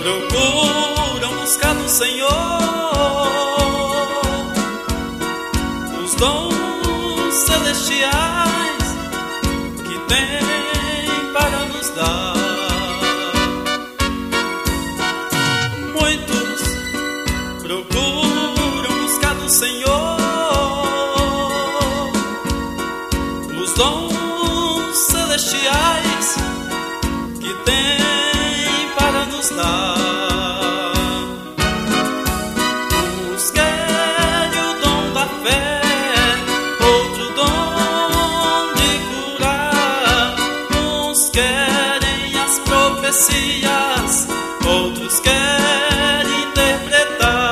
procuram buscar do Senhor os dons celestiais que tem para nos dar. Muitos procuram buscar do Senhor os dons celestiais que tem para nos dar. Uns querem o dom da fé, outro dom de curar. Uns querem as profecias, outros querem interpretar.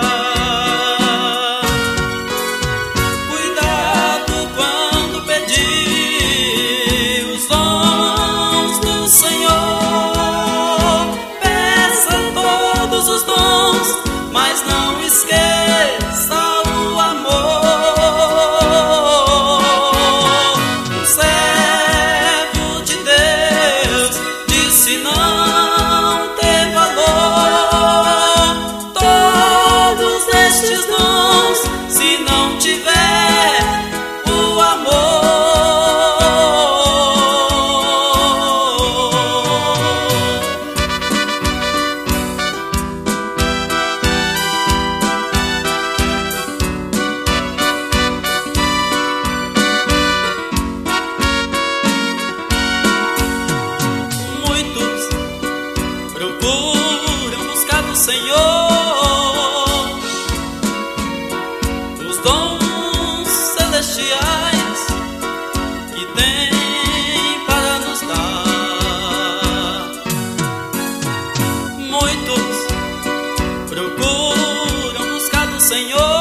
Cuidado quando pedir os dons do Senhor. Os dons, mas não esqueça o amor. Um servo de Deus disse não ter valor todos estes dons se não tiver o amor. Procuram buscar do Senhor os dons celestiais que tem para nos dar. Muitos procuram buscar do Senhor